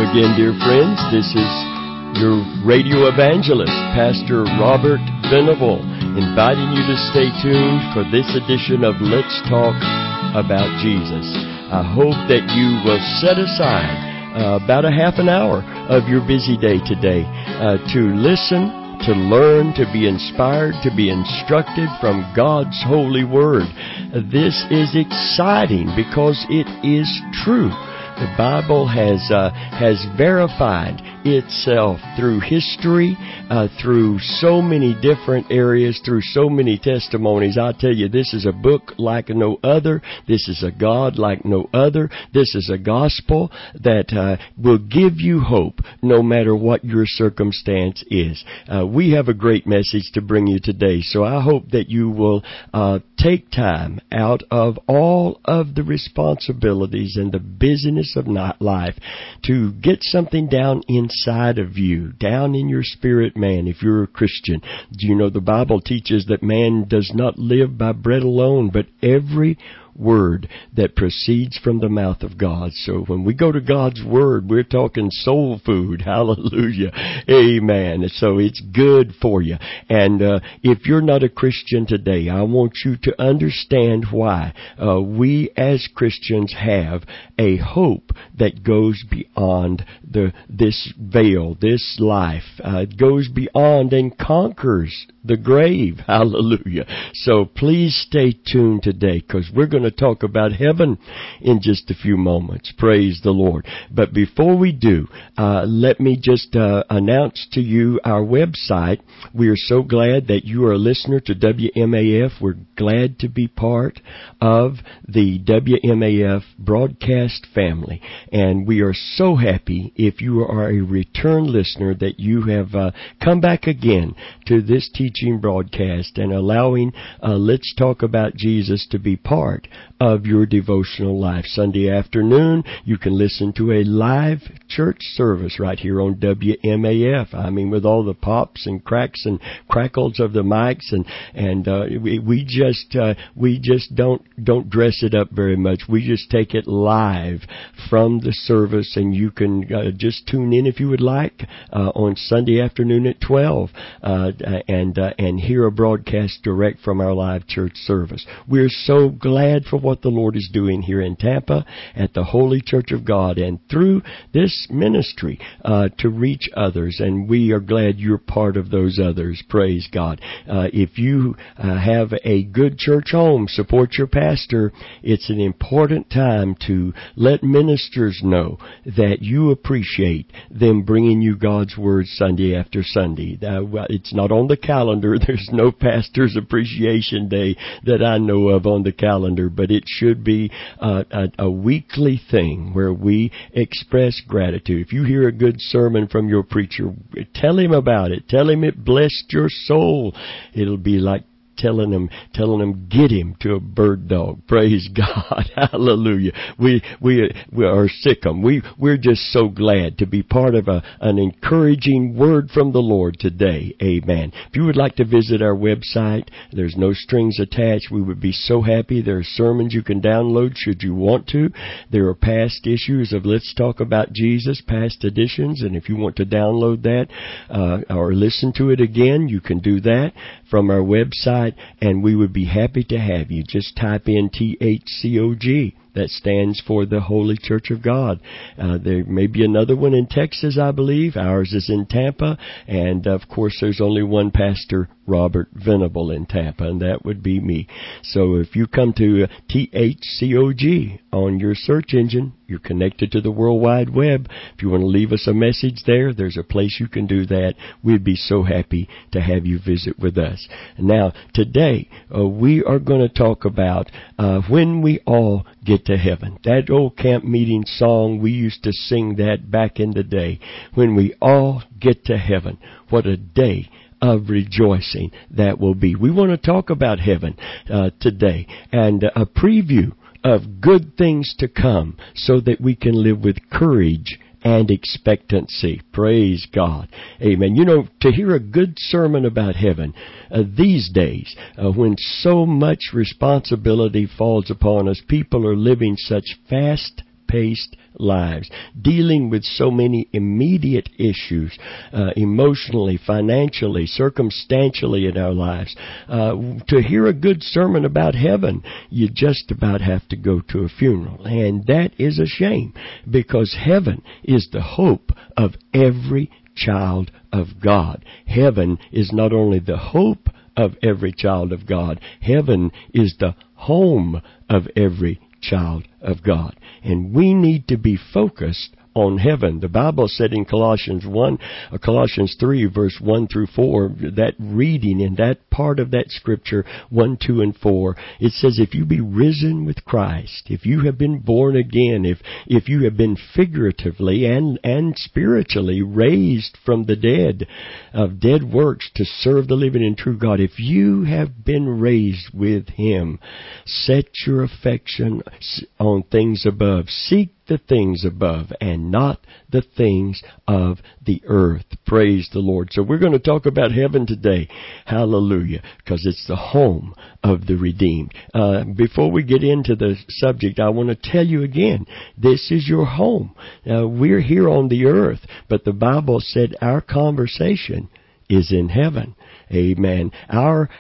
again, dear friends. This is your radio evangelist, Pastor Robert Venable, inviting you to stay tuned for this edition of Let's Talk About Jesus. I hope that you will set aside about a half an hour of your busy day today to listen, to learn, to be inspired, to be instructed from God's holy word. This is exciting because it is true. The Bible has verified itself through history, through so many different areas, through so many testimonies. I tell you, this is a book like no other. This is a God like no other. This is a gospel that will give you hope no matter what your circumstance is. We have a great message to bring you today, so I hope that you will take time out of all of the responsibilities and the busyness of life to get something down inside of you, down in your spirit, man. If you're a Christian, you know the Bible teaches that man does not live by bread alone, but every word that proceeds from the mouth of God. So when we go to God's word, we're talking soul food. Hallelujah. Amen. So it's good for you. And if you're not a Christian today, I want you to understand why we as Christians have a hope that goes beyond this veil, this life. It goes beyond and conquers the grave. Hallelujah. So please stay tuned today, because we're going to talk about heaven in just a few moments. Praise the Lord. But before we do, let me just announce to you our website. We are so glad that you are a listener to WMAF. We're glad to be part of the WMAF broadcast family. And we are so happy if you are a return listener that you have come back again to this teaching broadcast and allowing Let's Talk About Jesus to be part of your devotional life. Sunday afternoon, you can listen to a live church service right here on WMAF. I mean, with all the pops and cracks and crackles of the mics, and we just don't dress it up very much. We just take it live from the service, and you can just tune in if you would like on Sunday afternoon at 12 and hear a broadcast direct from our live church service. We're so glad for what the Lord is doing here in Tampa at the Holy Church of God and through this ministry to reach others, and we are glad you're part of those others. Praise God. If you have a good church home, support your pastor. It's an important time to let ministers know that you appreciate them bringing you God's Word Sunday after Sunday. It's not on the calendar. There's no Pastor's Appreciation Day that I know of on the calendar, but it should be a weekly thing where we express gratitude. If you hear a good sermon from your preacher, tell him about it. Tell him it blessed your soul. It'll be like telling him, get him to a bird dog. Praise God. Hallelujah. We are sick 'em. We're just so glad to be part of an encouraging word from the Lord today. Amen. If you would like to visit our website, there's no strings attached. We would be so happy. There are sermons you can download should you want to. There are past issues of Let's Talk About Jesus, past editions, and if you want to download that or listen to it again, you can do that from our website, and we would be happy to have you. Just type in THCOG. That stands for the Holy Church of God. There may be another one in Texas, I believe. Ours is in Tampa. And, of course, there's only one pastor, Robert Venable, in Tampa, and that would be me. So if you come to THCOG on your search engine, you're connected to the World Wide Web. If you want to leave us a message there's a place you can do that. We'd be so happy to have you visit with us. Now, today, we are going to talk about when we all get to heaven. That old camp meeting song, we used to sing that back in the day. When we all get to heaven, what a day of rejoicing that will be. We want to talk about heaven today and a preview of good things to come so that we can live with courage and expectancy. Praise God. Amen. You know, to hear a good sermon about heaven these days, when so much responsibility falls upon us, people are living such fast fast-paced lives, dealing with so many immediate issues, emotionally, financially, circumstantially in our lives. To hear a good sermon about heaven, you just about have to go to a funeral. And that is a shame, because heaven is the hope of every child of God. Heaven is not only the hope of every child of God, heaven is the home of every child of God. And we need to be focused on heaven. The Bible said in Colossians 3, verse 1 through 4, that reading in that part of that scripture, 1, 2, and 4, it says, if you be risen with Christ, if you have been born again, if you have been figuratively and spiritually raised from the dead, of dead works to serve the living and true God, if you have been raised with Him, set your affection on things above. Seek the things above and not the things of the earth. Praise the Lord. So we're going to talk about heaven today. Hallelujah. Because it's the home of the redeemed. Before we get into the subject, I want to tell you again, this is your home. We're here on the earth, but the Bible said our conversation is in heaven. Amen. Our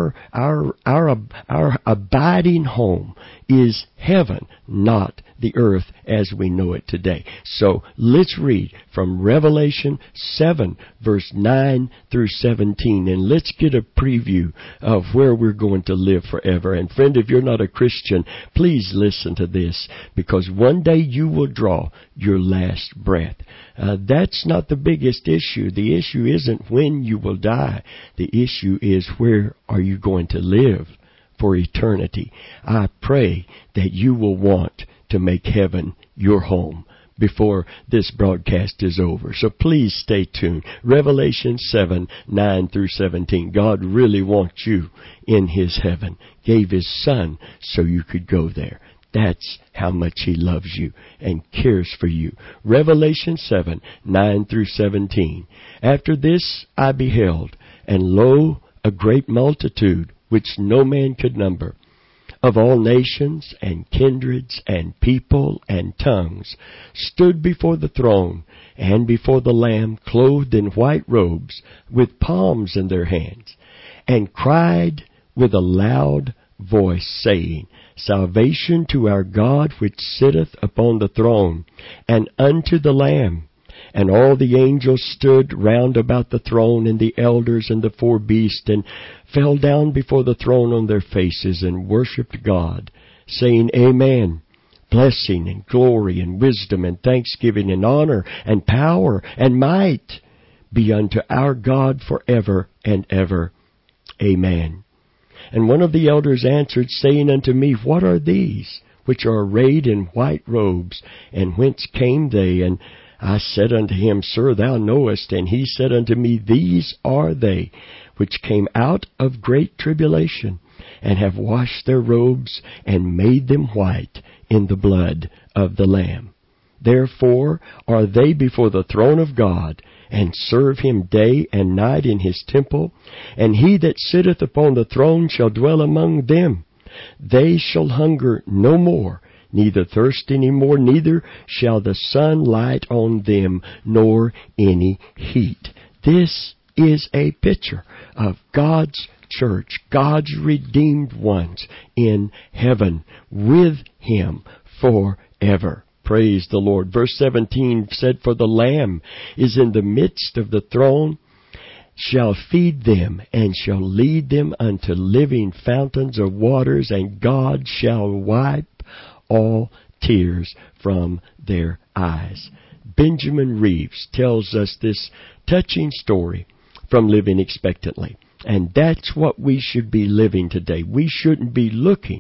abiding home is heaven, not the earth as we know it today. So let's read from Revelation 7, verse 9 through 17, and let's get a preview of where we're going to live forever. And friend, if you're not a Christian, please listen to this, because one day you will draw your last breath. That's not the biggest issue. The issue isn't when you will die. The issue is, where are you going to live for eternity? I pray that you will want to make heaven your home before this broadcast is over. So please stay tuned. Revelation 7, 9 through 17. God really wants you in His heaven. Gave His Son so you could go there. That's how much He loves you and cares for you. Revelation 7, 9 through 17. After this I beheld, and lo, a great multitude, which no man could number, of all nations and kindreds and people and tongues, stood before the throne and before the Lamb, clothed in white robes, with palms in their hands, and cried with a loud voice, saying, Salvation to our God which sitteth upon the throne, and unto the Lamb. And all the angels stood round about the throne, and the elders and the four beasts, and fell down before the throne on their faces, and worshipped God, saying, Amen. Blessing and glory and wisdom and thanksgiving and honor and power and might be unto our God forever and ever. Amen. And one of the elders answered, saying unto me, What are these which are arrayed in white robes, and whence came they? And I said unto him, Sir, thou knowest. And he said unto me, These are they which came out of great tribulation, and have washed their robes, and made them white in the blood of the Lamb. Therefore are they before the throne of God, and serve Him day and night in His temple. And He that sitteth upon the throne shall dwell among them. They shall hunger no more, neither thirst any more, neither shall the sun light on them, nor any heat. This is a picture of God's church, God's redeemed ones in heaven with Him forever. Praise the Lord. Verse 17 said, For the Lamb is in the midst of the throne, shall feed them, and shall lead them unto living fountains of waters, and God shall wipe all tears from their eyes. Benjamin Reeves tells us this touching story from Living Expectantly. And that's what we should be living today. We shouldn't be looking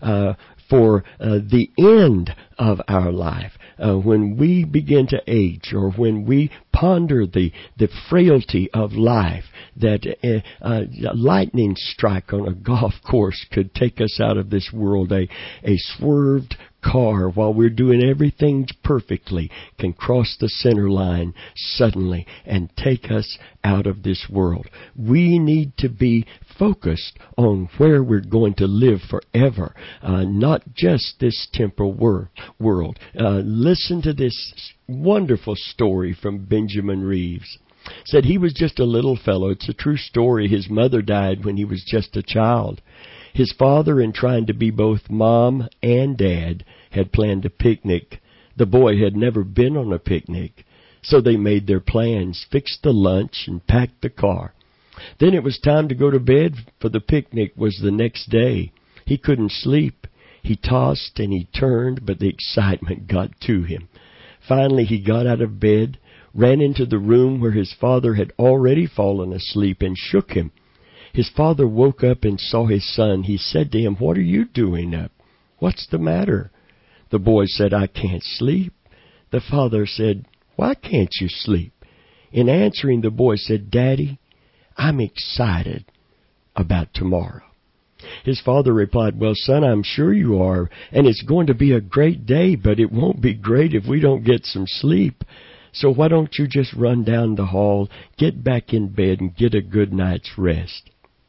for the end of our life. When we begin to age, or when we ponder the frailty of life, that a lightning strike on a golf course could take us out of this world. A swerved car, while we're doing everything perfectly, can cross the center line suddenly and take us out of this world. We need to be focused on where we're going to live forever, not just this temporal world. Listen to this wonderful story from Benjamin Reeves. Said he was just a little fellow. It's a true story. His mother died when he was just a child. His father, in trying to be both mom and dad, had planned a picnic. The boy had never been on a picnic, so they made their plans, fixed the lunch, and packed the car. Then it was time to go to bed, for the picnic was the next day. He couldn't sleep. He tossed and he turned, but the excitement got to him. Finally, he got out of bed, ran into the room where his father had already fallen asleep, and shook him. His father woke up and saw his son. He said to him, "What are you doing up? What's the matter?" The boy said, "I can't sleep." The father said, "Why can't you sleep?" In answering, the boy said, "Daddy, I'm excited about tomorrow." His father replied, "Well, son, I'm sure you are, and it's going to be a great day, but it won't be great if we don't get some sleep. So why don't you just run down the hall, get back in bed, and get a good night's rest?"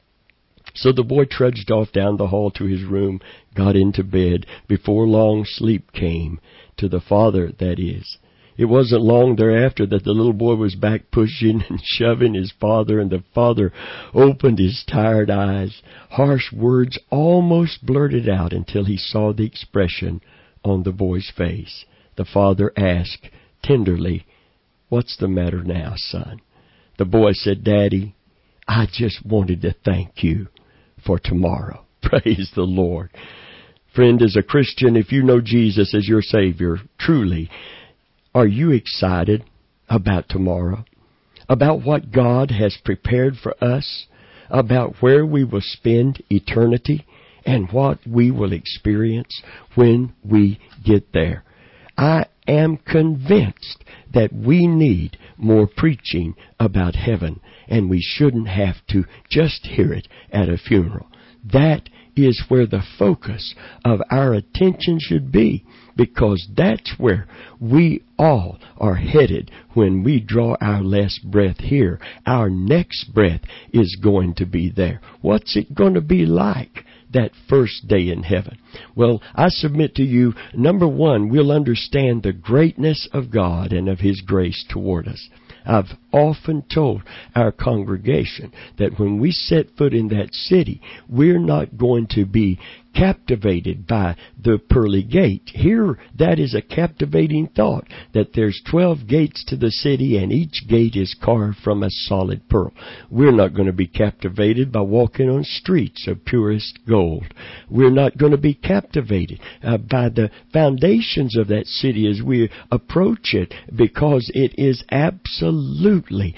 So the boy trudged off down the hall to his room, got into bed. Before long, sleep came, to the father, that is. It wasn't long thereafter that the little boy was back pushing and shoving his father, and the father opened his tired eyes. Harsh words almost blurted out until he saw the expression on the boy's face. The father asked tenderly, "What's the matter now, son?" The boy said, "Daddy, I just wanted to thank you for tomorrow." Praise the Lord. Friend, as a Christian, if you know Jesus as your Savior, truly, are you excited about tomorrow? About what God has prepared for us? About where we will spend eternity? And what we will experience when we get there? I am convinced that we need more preaching about heaven, and we shouldn't have to just hear it at a funeral. That is where the focus of our attention should be, because that's where we all are headed when we draw our last breath here. Our next breath is going to be there. What's it going to be like that first day in heaven? Well, I submit to you, number one, we'll understand the greatness of God and of His grace toward us. I've often told our congregation that when we set foot in that city, we're not going to be captivated by the pearly gate. Here, that is a captivating thought, that there's 12 gates to the city and each gate is carved from a solid pearl. We're not going to be captivated by walking on streets of purest gold. We're not going to be captivated by the foundations of that city as we approach it, because it is absolutely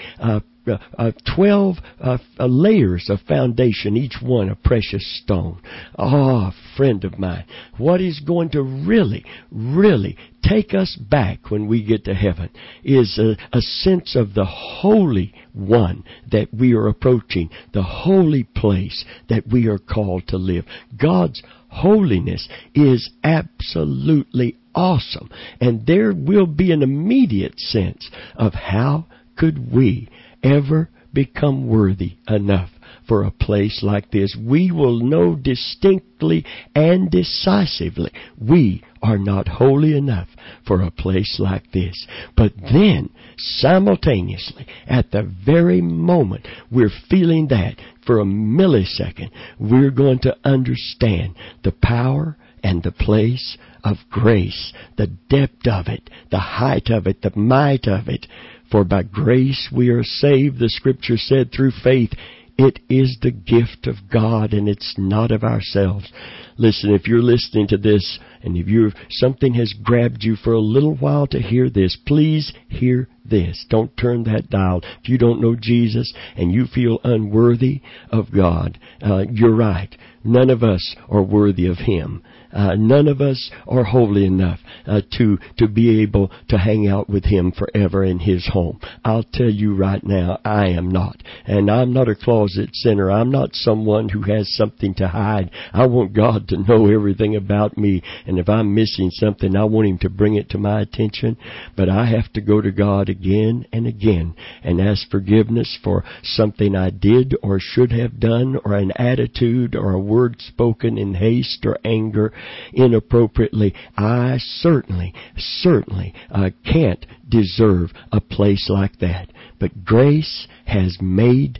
12 layers of foundation, each one a precious stone. Friend of mine, what is going to really, really take us back when we get to heaven is a sense of the Holy One that we are approaching, the holy place that we are called to live. God's holiness is absolutely awesome, and there will be an immediate sense of how could we ever become worthy enough for a place like this. We will know distinctly and decisively we are not holy enough for a place like this. But then, simultaneously, at the very moment we're feeling that, for a millisecond, we're going to understand the power and the place of grace, the depth of it, the height of it, the might of it. For by grace we are saved, the Scripture said, through faith. It is the gift of God, and it's not of ourselves. Listen, if you're listening to this, and if something has grabbed you for a little while to hear this, please hear this. Don't turn that dial. If you don't know Jesus and you feel unworthy of God, you're right. None of us are worthy of Him. None of us are holy enough to be able to hang out with Him forever in His home. I'll tell you right now, I am not. And I'm not a closet sinner. I'm not someone who has something to hide. I want God to know everything about me. And if I'm missing something, I want Him to bring it to my attention. But I have to go to God again and again and ask forgiveness for something I did or should have done, or an attitude or a word spoken in haste or anger inappropriately. I certainly can't deserve a place like that. But grace has made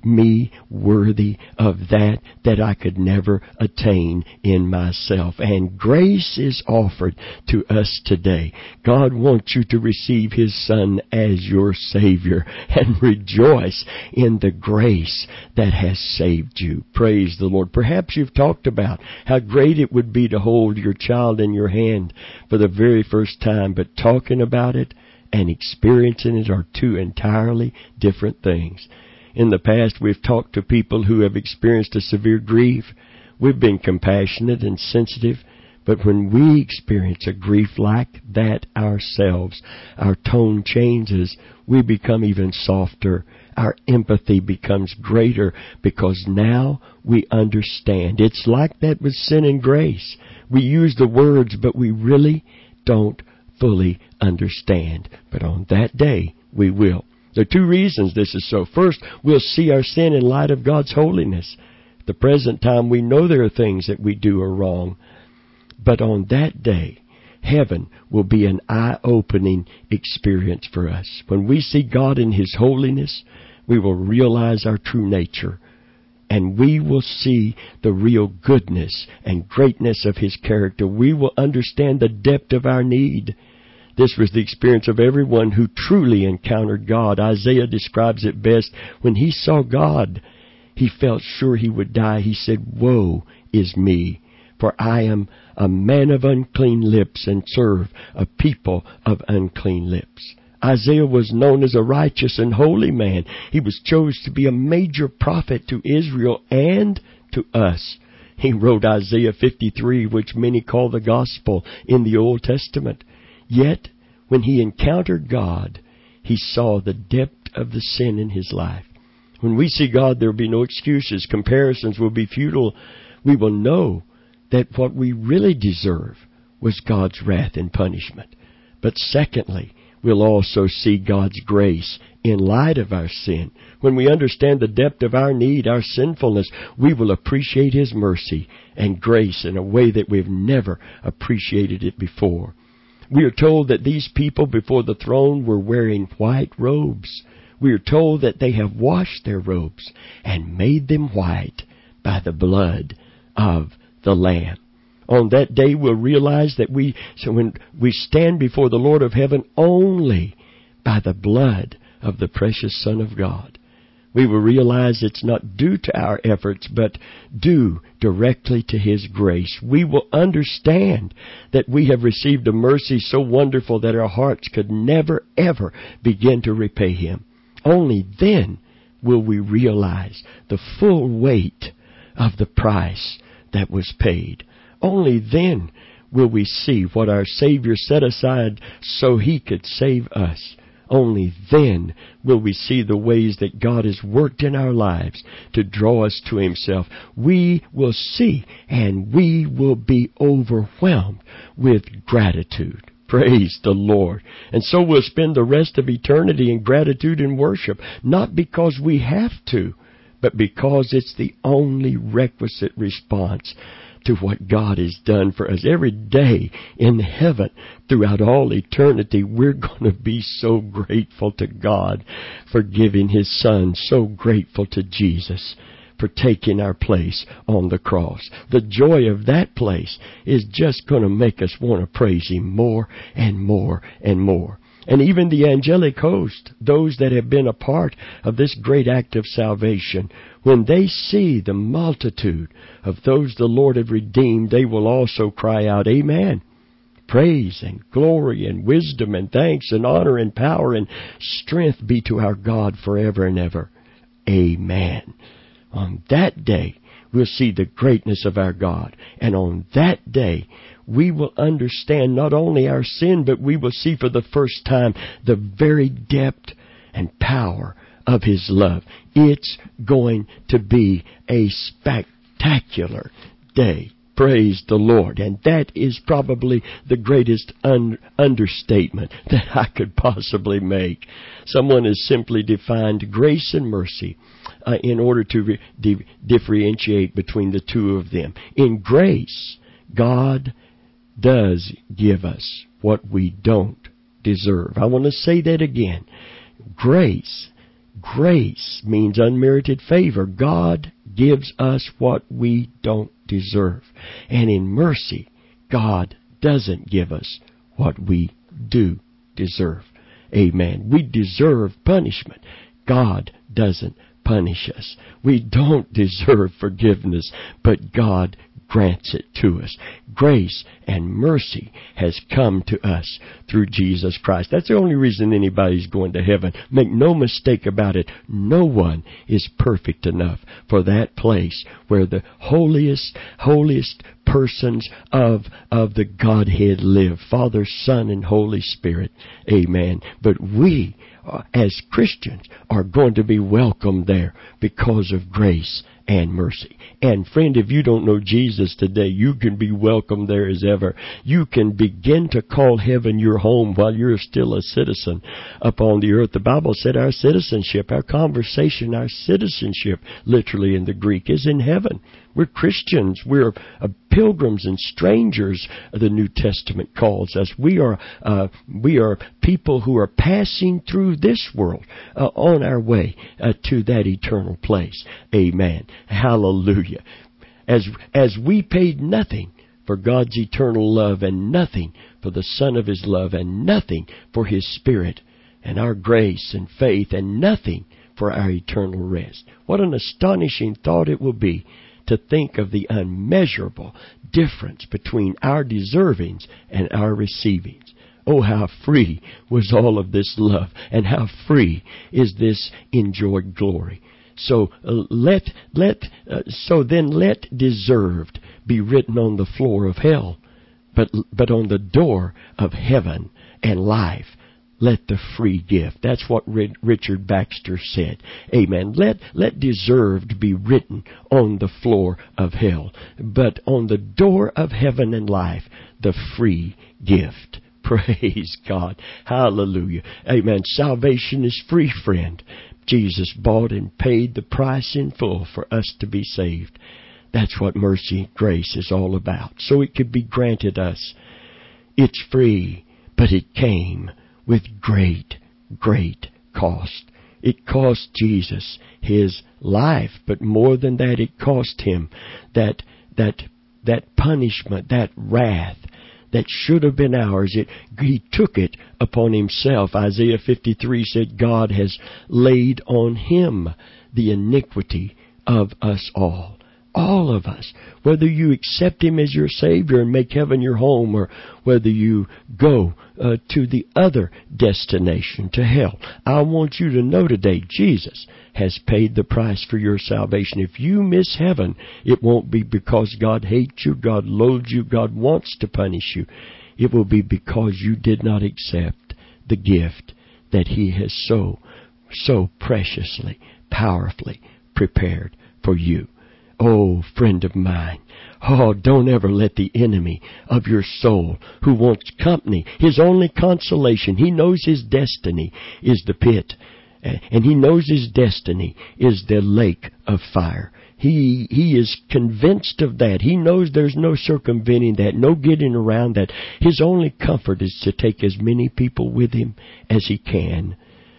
me worthy of that I could never attain in myself. And grace is offered to us today. God wants you to receive His Son as your Savior and rejoice in the grace that has saved you. Praise the Lord. Perhaps you've talked about how great it would be to hold your child in your hand for the very first time, but talking about it and experiencing it are two entirely different things. In the past, we've talked to people who have experienced a severe grief. We've been compassionate and sensitive. But when we experience a grief like that ourselves, our tone changes. We become even softer. Our empathy becomes greater because now we understand. It's like that with sin and grace. We use the words, but we really don't fully understand. But on that day, we will. There are two reasons this is so. First, we'll see our sin in light of God's holiness. At the present time, we know there are things that we do are wrong. But on that day, heaven will be an eye-opening experience for us. When we see God in His holiness, we will realize our true nature. And we will see the real goodness and greatness of His character. We will understand the depth of our need. This was the experience of everyone who truly encountered God. Isaiah describes it best. When he saw God, he felt sure he would die. He said, "Woe is me, for I am a man of unclean lips and serve a people of unclean lips." Isaiah was known as a righteous and holy man. He was chosen to be a major prophet to Israel and to us. He wrote Isaiah 53, which many call the gospel in the Old Testament. Yet, when he encountered God, he saw the depth of the sin in his life. When we see God, there will be no excuses. Comparisons will be futile. We will know that what we really deserve was God's wrath and punishment. But secondly, we'll also see God's grace in light of our sin. When we understand the depth of our need, our sinfulness, we will appreciate His mercy and grace in a way that we've never appreciated it before. We are told that these people before the throne were wearing white robes. We are told that they have washed their robes and made them white by the blood of the Lamb. On that day we'll realize that when we stand before the Lord of heaven only by the blood of the precious Son of God. We will realize it's not due to our efforts, but due directly to His grace. We will understand that we have received a mercy so wonderful that our hearts could never, ever begin to repay Him. Only then will we realize the full weight of the price that was paid. Only then will we see what our Savior set aside so He could save us. Only then will we see the ways that God has worked in our lives to draw us to Himself. We will see and we will be overwhelmed with gratitude. Praise the Lord. And so we'll spend the rest of eternity in gratitude and worship, not because we have to, but because it's the only requisite response to what God has done for us. Every day in heaven, throughout all eternity, we're going to be so grateful to God for giving His Son, so grateful to Jesus for taking our place on the cross. The joy of that place is just going to make us want to praise Him more and more and more. And even the angelic host, those that have been a part of this great act of salvation, when they see the multitude of those the Lord have redeemed, they will also cry out, "Amen." praise and glory and wisdom and thanks and honor and power and strength be to our God forever and ever. Amen. On that day, we'll see the greatness of our God. And on that day, we will understand not only our sin, but we will see for the first time the very depth and power of His love. It's going to be a spectacular day. Praise the Lord. And that is probably the greatest understatement that I could possibly make. Someone has simply defined grace and mercy in order to differentiate between the two of them. In grace, God does give us what we don't deserve. I want to say that again. Grace means unmerited favor. God gives us what we don't deserve. And in mercy, God doesn't give us what we do deserve. Amen. We deserve punishment. God doesn't punish us. We don't deserve forgiveness, but God grants it to us. Grace and mercy has come to us through Jesus Christ. That's the only reason anybody's going to heaven. Make no mistake about it. No one is perfect enough for that place where the holiest persons of the Godhead live. Father, Son, and Holy Spirit. Amen. But we, as Christians, are going to be welcomed there because of grace and mercy. And friend, if you don't know Jesus today, you can be welcome there as ever. You can begin to call heaven your home while you're still a citizen upon the earth. The Bible said our citizenship, our conversation, our citizenship, literally in the Greek, is in heaven. We're Christians. We're pilgrims and strangers, the New Testament calls us. We are people who are passing through this world on our way to that eternal place. Amen. Hallelujah. As we paid nothing for God's eternal love and nothing for the Son of His love and nothing for His Spirit and our grace and faith and nothing for our eternal rest. What an astonishing thought it will be to think of the unmeasurable difference between our deservings and our receivings. Oh, how free was all of this love, and how free is this enjoyed glory. So let deserved be written on the floor of hell, but on the door of heaven and life. Let the free gift. That's what Richard Baxter said. Amen. Let deserved be written on the floor of hell, but on the door of heaven and life, the free gift. Praise God. Hallelujah. Amen. Salvation is free, friend. Jesus bought and paid the price in full for us to be saved. That's what mercy and grace is all about. So it could be granted us. It's free, but it came with great cost. It cost Jesus His life, but more than that, it cost Him that punishment, that wrath that should have been ours. He took it upon Himself. Isaiah 53 said, God has laid on Him the iniquity of us all. All of us, whether you accept Him as your Savior and make heaven your home, or whether you go to the other destination, to hell. I want you to know today, Jesus has paid the price for your salvation. If you miss heaven, it won't be because God hates you, God loathes you, God wants to punish you. It will be because you did not accept the gift that He has so preciously, powerfully prepared for you. Oh, friend of mine, don't ever let the enemy of your soul, who wants company, his only consolation, he knows his destiny is the pit, and he knows his destiny is the lake of fire. He is convinced of that. He knows there's no circumventing that, no getting around that. His only comfort is to take as many people with him as he can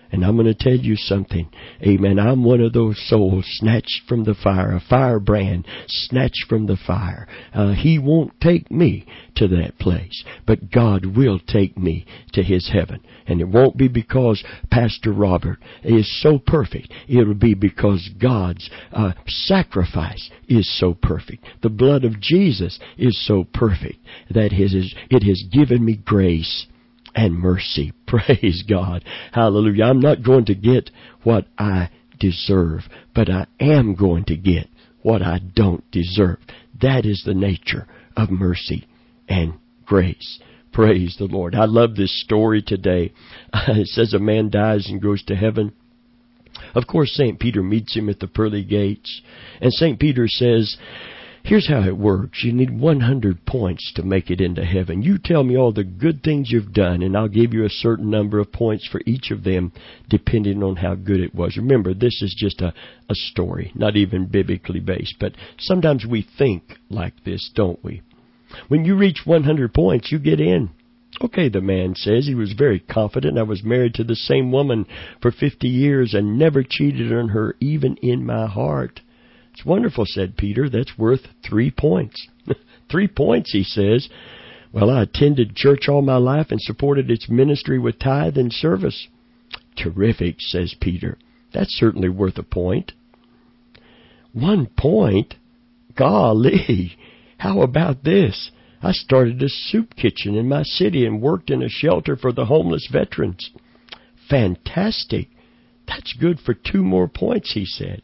And I'm going to tell you something. Amen. I'm one of those souls snatched from the fire, a firebrand snatched from the fire. He won't take me to that place, but God will take me to His heaven. And it won't be because Pastor Robert is so perfect. It'll be because God's sacrifice is so perfect. The blood of Jesus is so perfect that it has given me grace and mercy. Praise God. Hallelujah. I'm not going to get what I deserve, but I am going to get what I don't deserve. That is the nature of mercy and grace. Praise the Lord. I love this story today. It says a man dies and goes to heaven. Of course, St. Peter meets him at the pearly gates. And St. Peter says, here's how it works. You need 100 points to make it into heaven. You tell me all the good things you've done, and I'll give you a certain number of points for each of them, depending on how good it was. Remember, this is just a story, not even biblically based. But sometimes we think like this, don't we? When you reach 100 points, you get in. Okay, the man says. He was very confident. I was married to the same woman for 50 years and never cheated on her, even in my heart. It's wonderful, said Peter. That's worth 3 points. 3 points, he says. Well, I attended church all my life and supported its ministry with tithe and service. Terrific, says Peter. That's certainly worth a point. 1 point? Golly, how about this? I started a soup kitchen in my city and worked in a shelter for the homeless veterans. Fantastic. That's good for 2 more points, he said.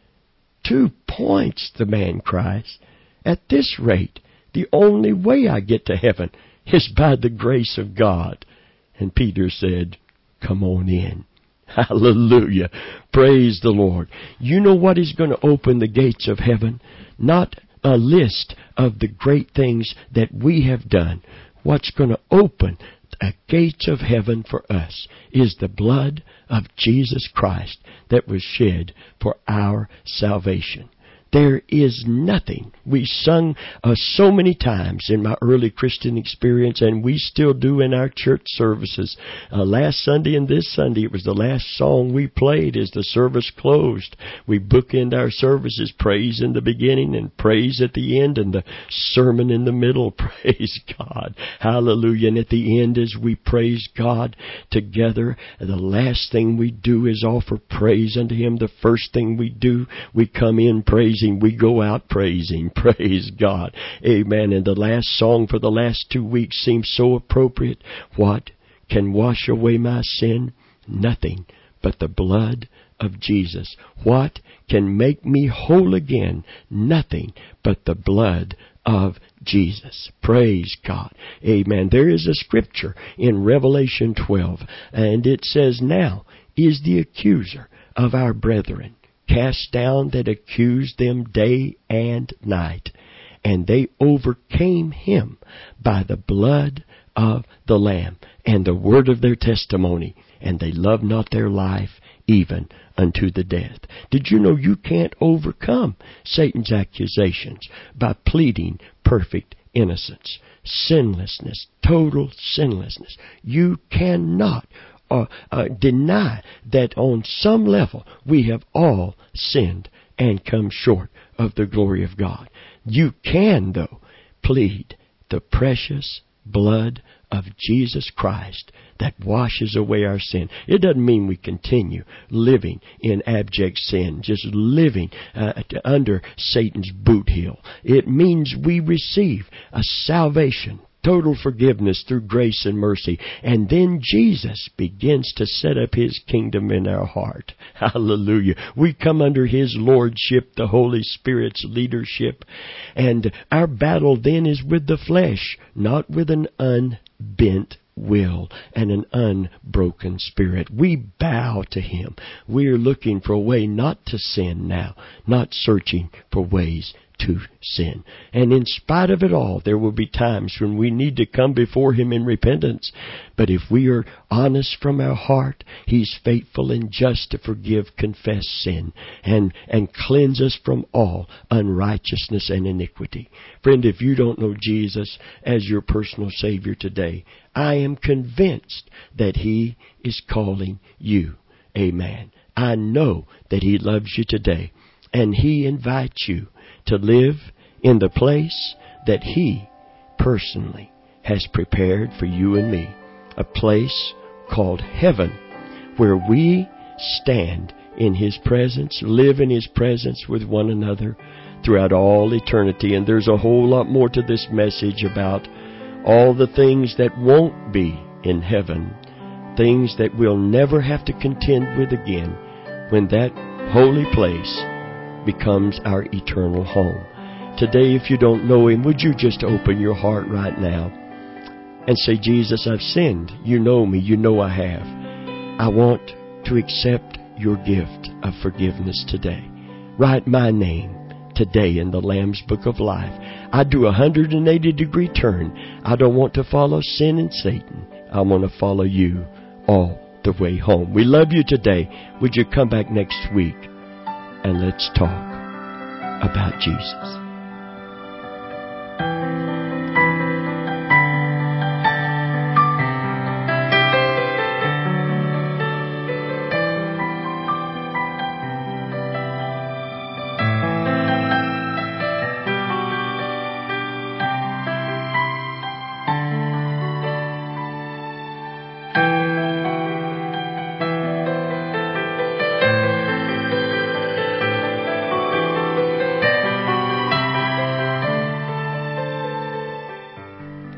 2 points, the man cries. At this rate, the only way I get to heaven is by the grace of God. And Peter said, come on in. Hallelujah. Praise the Lord. You know what is going to open the gates of heaven? Not a list of the great things that we have done. What's going to open the gates of heaven for us is the blood of Jesus Christ that was shed for our salvation. There is nothing. We sung so many times in my early Christian experience, and we still do in our church services. Last Sunday and this Sunday, it was the last song we played as the service closed. We bookend our services, praise in the beginning and praise at the end, and the sermon in the middle. Praise God. Hallelujah. And at the end, as we praise God together, the last thing we do is offer praise unto Him. The first thing we do, we come in praising. We go out praising. Praise God. Amen. And the last song for the last 2 weeks seems so appropriate. What can wash away my sin? Nothing but the blood of Jesus. What can make me whole again? Nothing but the blood of Jesus. Praise God. Amen. There is a scripture in Revelation 12, and it says, now is the accuser of our brethren cast down that accused them day and night. And they overcame him by the blood of the Lamb and the word of their testimony. And they loved not their life even unto the death. Did you know you can't overcome Satan's accusations by pleading perfect innocence, sinlessness, total sinlessness? You cannot deny that on some level we have all sinned and come short of the glory of God. You can, though, plead the precious blood of Jesus Christ that washes away our sin. It doesn't mean we continue living in abject sin, just living under Satan's boot heel. It means we receive a salvation, total forgiveness through grace and mercy. And then Jesus begins to set up His kingdom in our heart. Hallelujah. We come under His lordship, the Holy Spirit's leadership. And our battle then is with the flesh, not with an unbent will and an unbroken spirit. We bow to Him. We're looking for a way not to sin now, not searching for ways to sin. And in spite of it all, there will be times when we need to come before Him in repentance. But if we are honest from our heart, He's faithful and just to forgive confessed sin and cleanse us from all unrighteousness and iniquity. Friend, if you don't know Jesus as your personal Savior today, I am convinced that He is calling you. Amen. I know that He loves you today, and He invites you to live in the place that He personally has prepared for you and me. A place called heaven, where we stand in His presence, live in His presence with one another throughout all eternity. And there's a whole lot more to this message about all the things that won't be in heaven, things that we'll never have to contend with again when that holy place becomes our eternal home. Today, if you don't know Him, would you just open your heart right now and say, Jesus, I've sinned. You know me. You know I have. I want to accept your gift of forgiveness today. Write my name today in the Lamb's Book of Life. I do a 180-degree turn. I don't want to follow sin and Satan. I want to follow you all the way home. We love you today. Would you come back next week and let's talk about Jesus?